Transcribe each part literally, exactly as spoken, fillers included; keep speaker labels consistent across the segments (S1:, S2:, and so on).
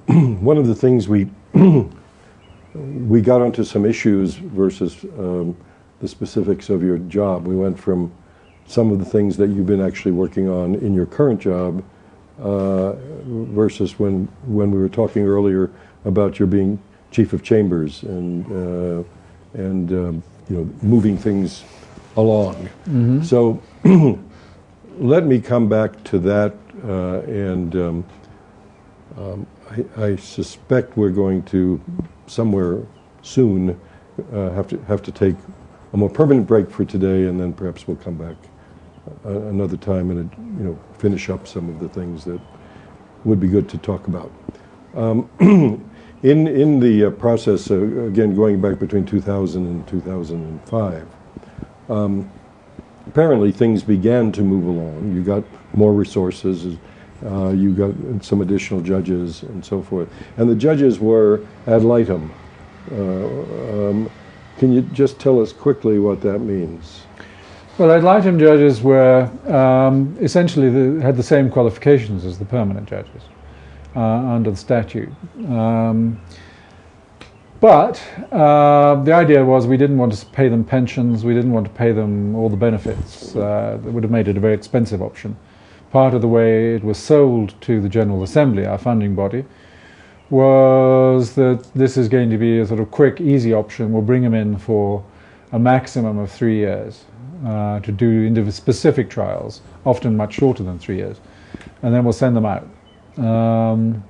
S1: one of the things we we got onto some issues versus um, the specifics of your job. We went from some of the things that you've been actually working on in your current job uh, versus when when we were talking earlier about your being chief of chambers and uh, and um, you know, moving things along. Mm-hmm. So let me come back to that, uh, and um, um, I, I suspect we're going to somewhere soon uh, have to have to take a more permanent break for today, and then perhaps we'll come back uh, another time and uh, you know, finish up some of the things that would be good to talk about. Um, in in the uh, process, uh, again going back between two thousand and two thousand five, um, apparently things began to move along. You got more resources, uh, you got some additional judges and so forth, and the judges were ad litem. Uh, um, Can you just tell us quickly what that means?
S2: Well, ad litem judges were um, essentially the, had the same qualifications as the permanent judges uh, under the statute. Um, but uh, the idea was we didn't want to pay them pensions, we didn't want to pay them all the benefits. Uh, that would have made it a very expensive option. Part of the way it was sold to the General Assembly, our funding body, was that this is going to be a sort of quick, easy option. We'll bring them in for a maximum of three years uh, to do individual specific trials, often much shorter than three years, and then we'll send them out. Um,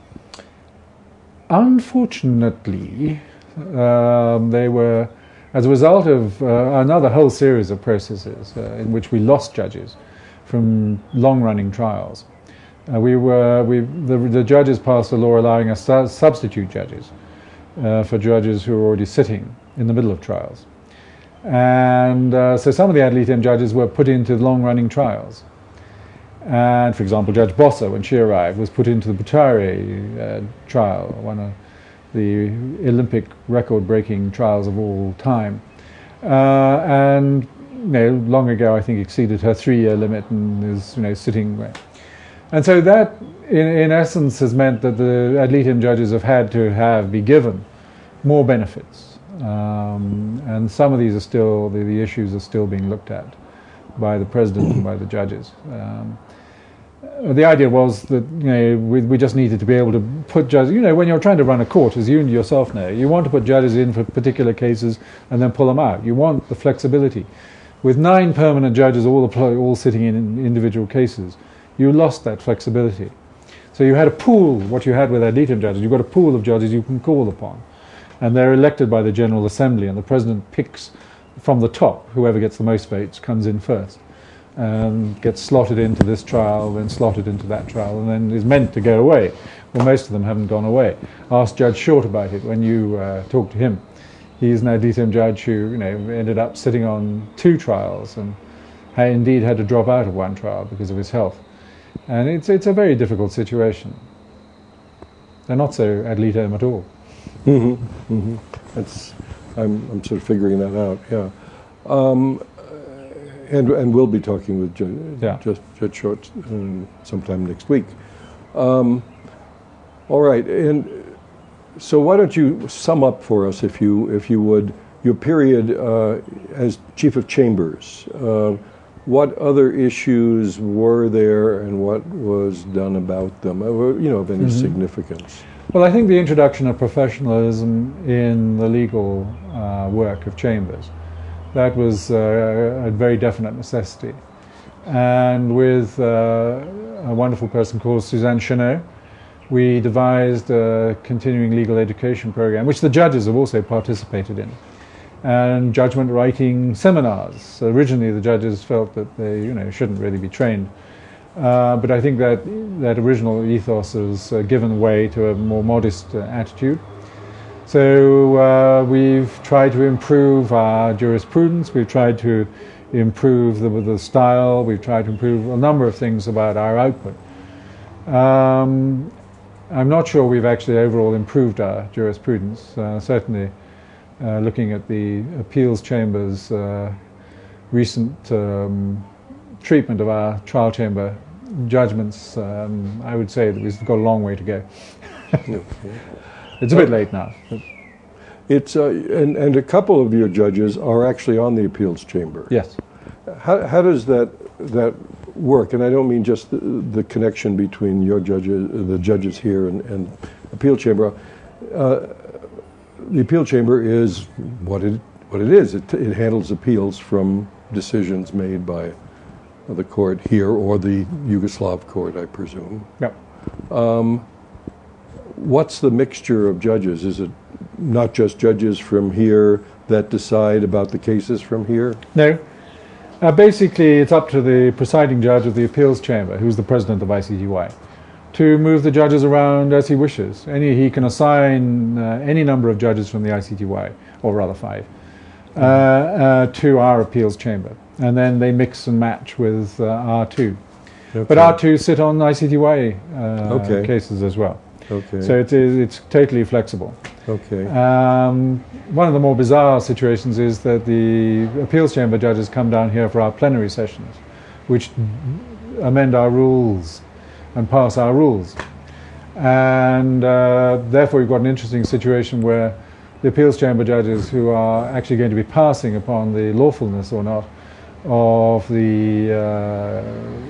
S2: unfortunately, um, they were, as a result of uh, another whole series of processes uh, in which we lost judges from long-running trials. Uh, we were, we, the, the judges passed a law allowing us to substitute judges uh, for judges who were already sitting in the middle of trials. And uh, so some of the ad litem judges were put into long-running trials. And for example, Judge Bossa, when she arrived, was put into the Butare uh, trial, one of the Olympic record-breaking trials of all time. Uh, and you know, long ago, I think, exceeded her three-year limit and is you know, sitting there. And so that, in, in essence, has meant that the ad litem judges have had to have, be given more benefits. Um, and some of these are still, the, the issues are still being looked at by the president and by the judges. Um, the idea was that, you know, we, we just needed to be able to put judges, you know, when you're trying to run a court, as you yourself know, you want to put judges in for particular cases and then pull them out. You want the flexibility. With nine permanent judges all, all sitting in individual cases, you lost that flexibility. So you had a pool, what you had with ad litem judges, you've got a pool of judges you can call upon. And they're elected by the General Assembly, and the President picks from the top, whoever gets the most votes comes in first, and gets slotted into this trial, then slotted into that trial, and then is meant to go away. Well, most of them haven't gone away. Ask Judge Short about it when you uh, talk to him. He's an ad litem judge who you know, ended up sitting on two trials, and indeed had to drop out of one trial because of his health. And it's, it's a very difficult situation. They're not so ad litem at all.
S1: Mm-hmm. Mm-hmm. That's, I'm, I'm sort of figuring that out, yeah. Um, and, and we'll be talking with Judge,
S2: yeah.
S1: Judge, Judge Short um, sometime next week. Um, all right, and so why don't you sum up for us, if you, if you would, your period uh, as Chief of Chambers. Uh, What other issues were there, and what was done about them, you know, of any mm-hmm. significance?
S2: Well, I think the introduction of professionalism in the legal uh, work of chambers, that was uh, a very definite necessity. And with uh, a wonderful person called Suzanne Chenot, we devised a continuing legal education program, which the judges have also participated in. And judgment writing seminars. Originally, the judges felt that they, you know, shouldn't really be trained, uh, but I think that that original ethos has uh, given way to a more modest uh, attitude. So uh, we've tried to improve our jurisprudence. We've tried to improve the, the style. We've tried to improve a number of things about our output. Um, I'm not sure we've actually overall improved our jurisprudence. Uh, certainly. Uh, looking at the appeals chamber's uh, recent um, treatment of our trial chamber judgments, um, I would say that we've got a long way to go.
S1: Okay.
S2: It's a bit late now. but-
S1: It's uh, and and a couple of your judges are actually on the appeals chamber.
S2: Yes.
S1: How how does that that work? And I don't mean just the, the connection between your judges, the judges here, and, and appeal chamber. Uh, the appeal chamber is what it what it is. It it handles appeals from decisions made by the court here or the Yugoslav court, I presume.
S2: Yep.
S1: What's the mixture of judges? Is it not just judges from here that decide about the cases from here?
S2: No. Uh, basically, it's up to the presiding judge of the appeals chamber, who's the president of I C T Y, to move the judges around as he wishes. Any, he can assign uh, any number of judges from the I C T Y, or rather five, uh, uh, to our appeals chamber. And then they mix and match with uh, R two.
S1: Okay.
S2: But R two sit on I C T Y uh,
S1: Okay.
S2: cases as well.
S1: Okay.
S2: So it is, it's totally flexible.
S1: Okay.
S2: Um, one of the more bizarre situations is that the appeals chamber judges come down here for our plenary sessions, which amend our rules and pass our rules. And uh, therefore you've got an interesting situation where the appeals chamber judges who are actually going to be passing upon the lawfulness or not of the uh,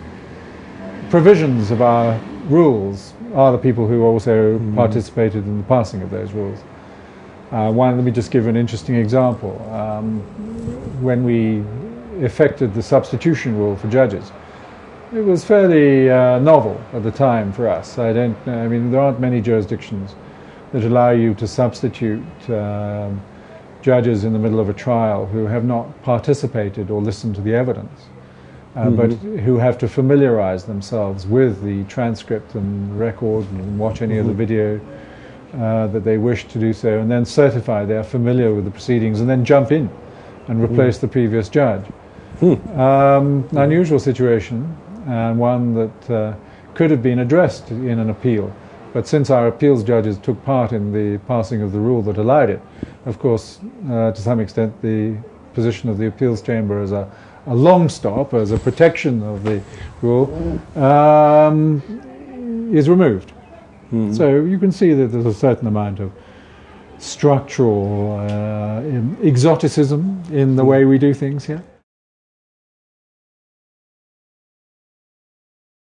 S2: provisions of our rules are the people who also mm. participated in the passing of those rules. Uh, one, let me just give an interesting example. Um, when we effected the substitution rule for judges, it was fairly uh, novel at the time for us. I don't, I mean, there aren't many jurisdictions that allow you to substitute um, judges in the middle of a trial who have not participated or listened to the evidence. Uh, mm-hmm. But who have to familiarize themselves with the transcript and record and watch any mm-hmm. of the video uh, that they wish to do so, and then certify they are familiar with the proceedings, and then jump in and replace mm. the previous judge. Mm. Um, an unusual situation, and one that uh, could have been addressed in an appeal. But since our appeals judges took part in the passing of the rule that allowed it, of course, uh, to some extent, the position of the appeals chamber as a a long stop, as a protection of the rule, um, is removed. Mm. So you can see that there's a certain amount of structural uh, exoticism in the mm. way we do things here.